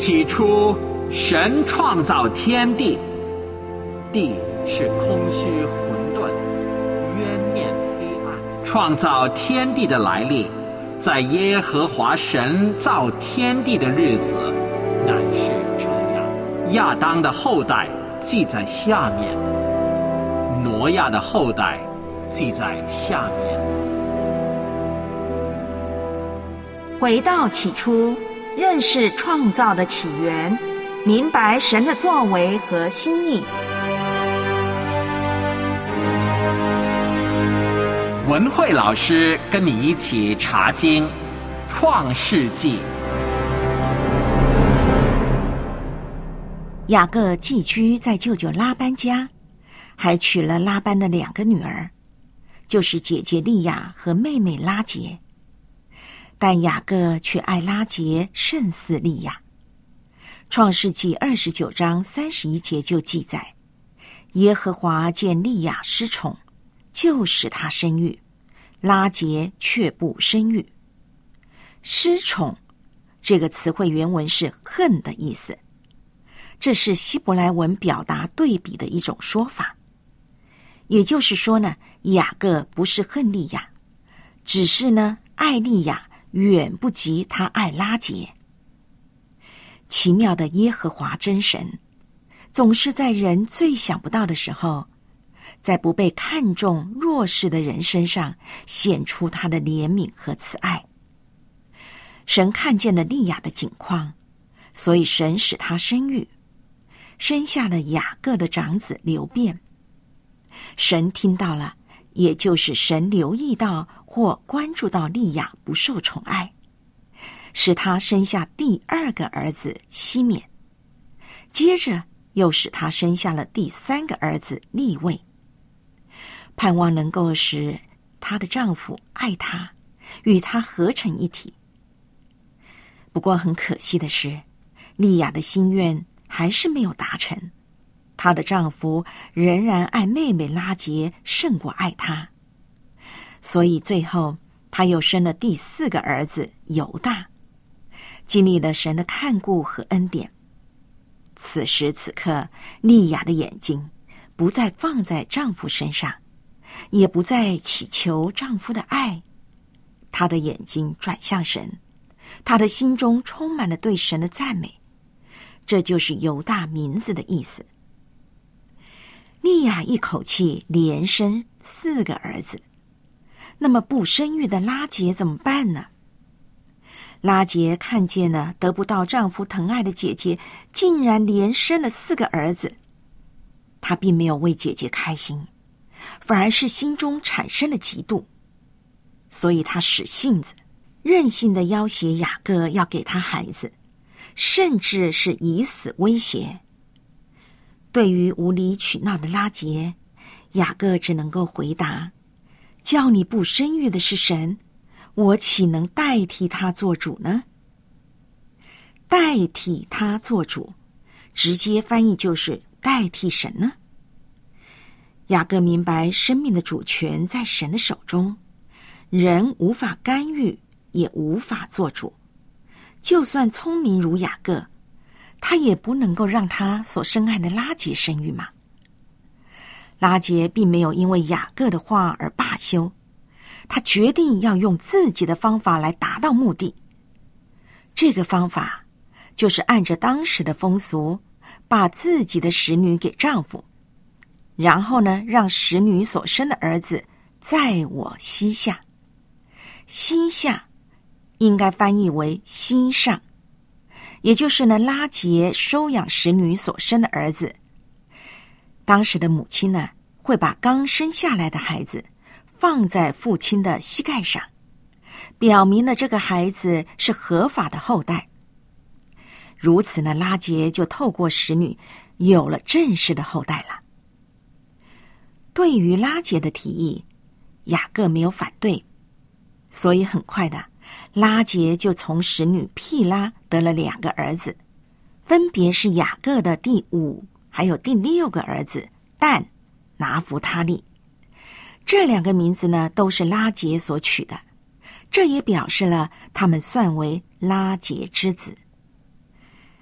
起初，神创造天地，地是空虚混沌，渊面黑暗。创造天地的来历，在耶和华神造天地的日子，乃是这样。亚当的后代记在下面，挪亚的后代记在下面。 回到起初，认识创造的起源，明白神的作为和心意。 文慧老师跟你一起查经《创世纪》。 雅各寄居在舅舅拉班家，还娶了拉班的2个女儿，就是姐姐利亚和妹妹拉结。但雅各却爱拉结胜似利亚。创世纪29章31节就记载，耶和华见利亚失宠，就使她生育，拉结却不生育。失宠这个词汇原文是恨的意思，这是希伯来文表达对比的一种说法。也就是说呢，雅各不是恨利亚，只是呢爱利亚远不及他爱拉结。奇妙的耶和华真神，总是在人最想不到的时候，在不被看重弱势的人身上显出他的怜悯和慈爱。神看见了利亚的境况，所以神使他生育，生下了雅各的长子流便。神听到了，也就是神留意到或关注到利亚不受宠爱，使他生下第2个儿子西缅，接着又使他生下了第3个儿子利未，盼望能够使她的丈夫爱她，与她合成一体。不过很可惜的是，利亚的心愿还是没有达成，她的丈夫仍然爱妹妹拉结胜过爱她，所以最后她又生了第4个儿子犹大，经历了神的看顾和恩典。此时此刻，利亚的眼睛不再放在丈夫身上，也不再祈求丈夫的爱，她的眼睛转向神，她的心中充满了对神的赞美。这就是犹大名字的意思。利亚一口气连生4个儿子，那么不生育的拉结怎么办呢？拉结看见了得不到丈夫疼爱的姐姐竟然连生了4个儿子，她并没有为姐姐开心，反而是心中产生了嫉妒，所以她使性子，任性的要挟雅各要给她孩子，甚至是以死威胁。对于无理取闹的拉结，雅各只能够回答：叫你不生育的是神，我岂能代替他做主呢？代替他做主，直接翻译就是代替神呢。雅各明白生命的主权在神的手中，人无法干预，也无法做主。就算聪明如雅各，他也不能够让他所深爱的拉结生育嘛。拉结并没有因为雅各的话而罢休，他决定要用自己的方法来达到目的。这个方法就是按着当时的风俗，把自己的使女给丈夫，然后呢，让使女所生的儿子在我膝下。膝下应该翻译为膝上，也就是呢，拉结收养使女所生的儿子。当时的母亲呢，会把刚生下来的孩子放在父亲的膝盖上，表明了这个孩子是合法的后代。如此呢，拉结就透过使女有了正式的后代了。对于拉结的提议，雅各没有反对，所以很快的，拉结就从使女毗拉得了2个儿子，分别是雅各的第5还有第6个儿子但、拿弗他利。这2个名字呢，都是拉结所取的，这也表示了他们算为拉结之子。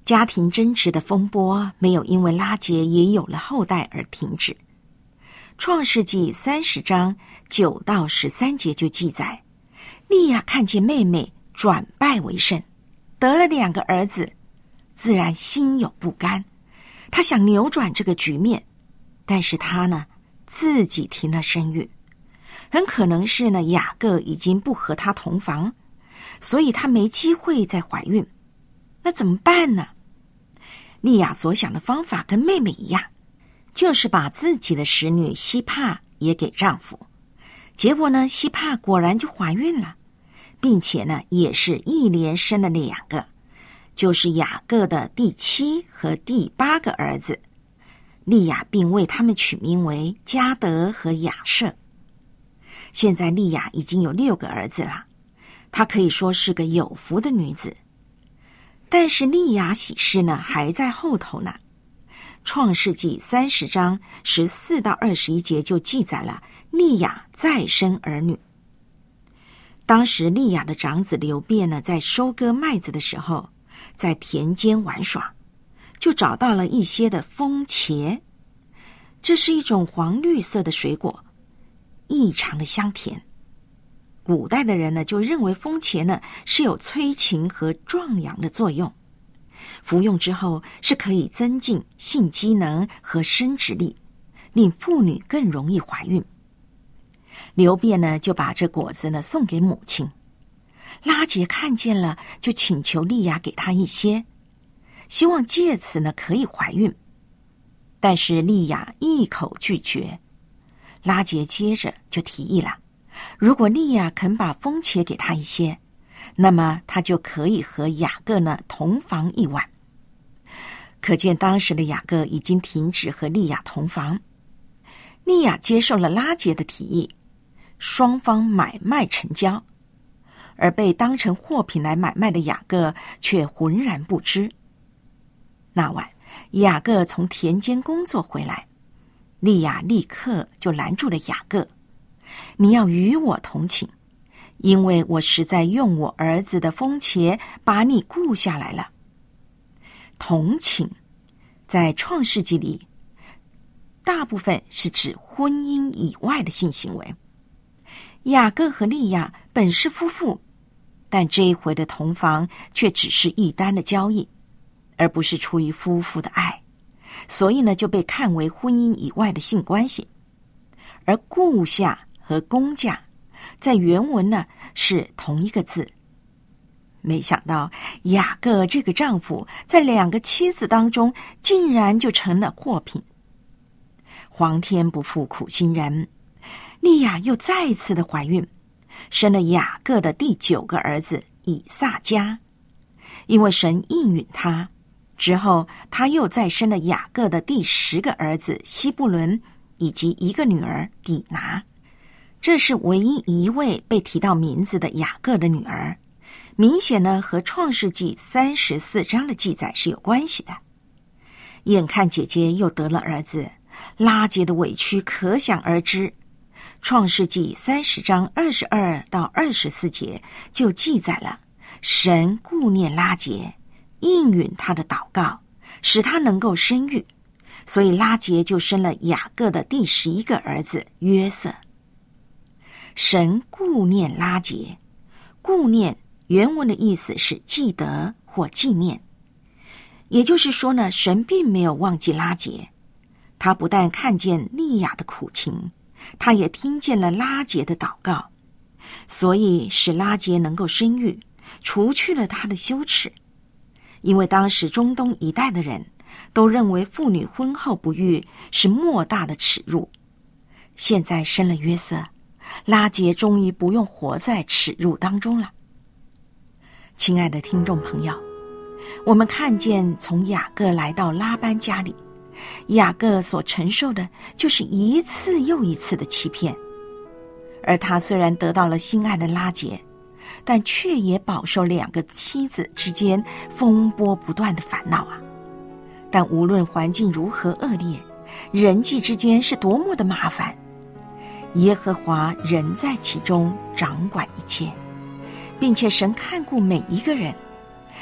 家庭争执的风波没有因为拉结也有了后代而停止。创世纪30章9到13节就记载，利亚看见妹妹转败为胜，得了2个儿子，自然心有不甘。她想扭转这个局面，但是她呢，自己停了生育。很可能是呢，雅各已经不和她同房，所以她没机会再怀孕。那怎么办呢？利亚所想的方法跟妹妹一样，就是把自己的使女西帕也给丈夫。结果呢，西帕果然就怀孕了，并且呢，也是一连生了2个，就是雅各的第7和第8个儿子。利亚并为他们取名为迦得和亚设。现在利亚已经有6个儿子了，她可以说是个有福的女子。但是利亚喜事呢，还在后头呢。创世纪30章14到21节就记载了利亚再生儿女。当时利亚的长子流便呢，在收割麦子的时候，在田间玩耍，就找到了一些的风茄。这是一种黄绿色的水果，异常的香甜。古代的人呢，就认为风茄呢是有催情和壮阳的作用，服用之后是可以增进性机能和生殖力，令妇女更容易怀孕。流便呢就把这果子呢送给母亲，拉结看见了，就请求利亚给他一些，希望借此呢可以怀孕。但是利亚一口拒绝。拉结接着就提议了，如果利亚肯把风茄给他一些，那么他就可以和雅各呢同房1晚。可见当时的雅各已经停止和利亚同房。利亚接受了拉结的提议，双方买卖成交，而被当成货品来买卖的雅各却浑然不知。那晚雅各从田间工作回来，利亚立刻就拦住了雅各，你要与我同寝，因为我实在用我儿子的风茄把你雇下来了。同寝在创世纪里大部分是指婚姻以外的性行为。雅各和利亚本是夫妇，但这一回的同房却只是一单的交易，而不是出于夫妇的爱，所以呢就被看为婚姻以外的性关系。而雇下和公价在原文呢是同一个字。没想到雅各这个丈夫在2个妻子当中竟然就成了货品。皇天不负苦心人，利亚又再一次的怀孕，生了雅各的第9个儿子以撒迦。因为神应允他，之后他又再生了雅各的第10个儿子西布伦，以及1个女儿底拿。这是唯一一位被提到名字的雅各的女儿，明显呢和创世纪34章的记载是有关系的。眼看姐姐又得了儿子，拉结的委屈可想而知。创世纪30章22到24节就记载了神顾念拉结，应允他的祷告，使他能够生育，所以拉结就生了雅各的第11个儿子约瑟。神顾念拉结，顾念原文的意思是记得或纪念，也就是说呢，神并没有忘记拉结。他不但看见利亚的苦情，他也听见了拉结的祷告，所以使拉结能够生育，除去了他的羞耻。因为当时中东一带的人都认为妇女婚后不育是莫大的耻辱。现在生了约瑟，拉结终于不用活在耻辱当中了。亲爱的听众朋友，我们看见从雅各来到拉班家里，雅各所承受的就是一次又一次的欺骗，而他虽然得到了心爱的拉结，但却也饱受2个妻子之间风波不断的烦恼啊。但无论环境如何恶劣，人际之间是多么的麻烦，耶和华人在其中掌管一切，并且神看顾每一个人，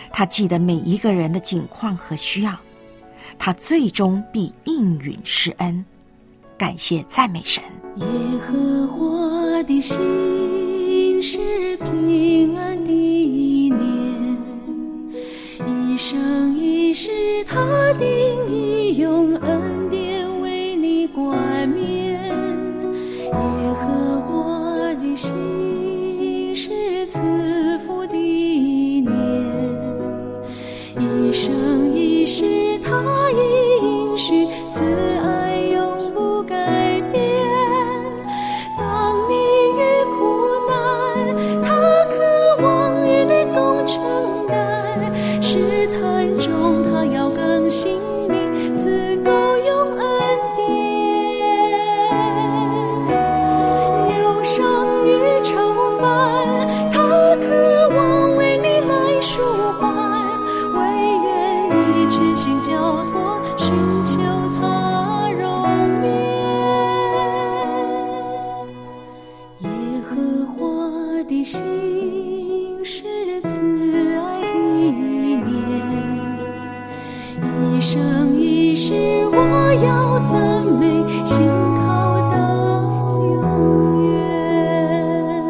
他记得每一个人的境况和需要，他最终必应允施恩。感谢赞美神。 耶和华的心是平安的念，一生一世他定义用恩典为你冠冕。耶和华的心是慈父的念，一生一世他应许慈爱永不改变。当你遇苦难，他渴望与你共承担，试探中他要更新你，赐够用恩典。忧伤与愁烦，他渴望为你来舒缓，唯愿你全心交托，寻求他容面。耶和华的心是慈爱的念，一生一世我要赞美，信靠到永远。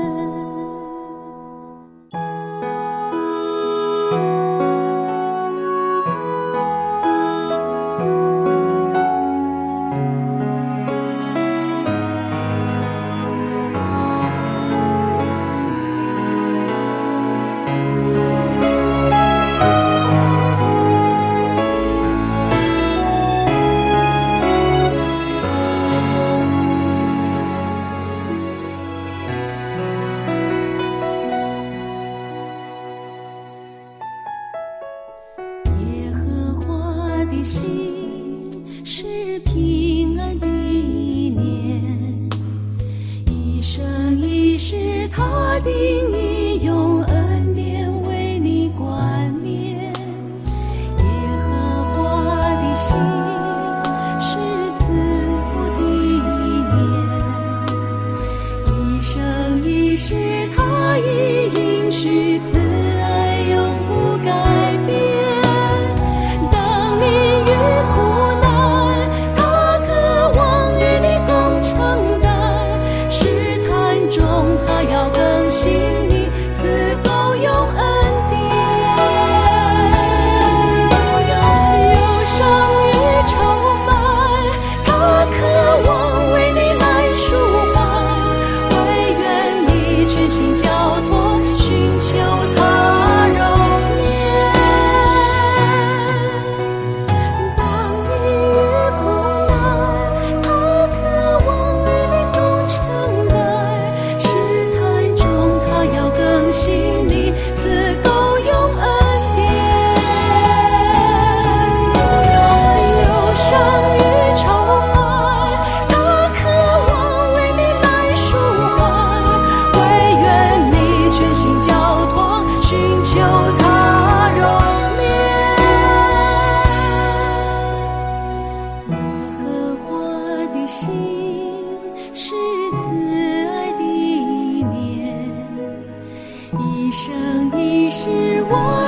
耶和华的心是平安的念，一生一世他定义用恩典为你冠冕。耶和华的心是慈父的念，一生一世他已应许慈爱永不改变。当你遇苦难，他渴望与你共承担，试探中他要更新你，赐够用恩典。忧伤与愁烦，他渴望为你来舒缓，唯愿你全心交托，寻求他容面。当你遇苦难，他渴望与你共承担，试探中他要更新你，赐够用恩典。忧伤与愁烦，他渴望为你来舒缓，唯愿你全心交托，寻求他容面。耶和华的心是慈爱的念，一生一世我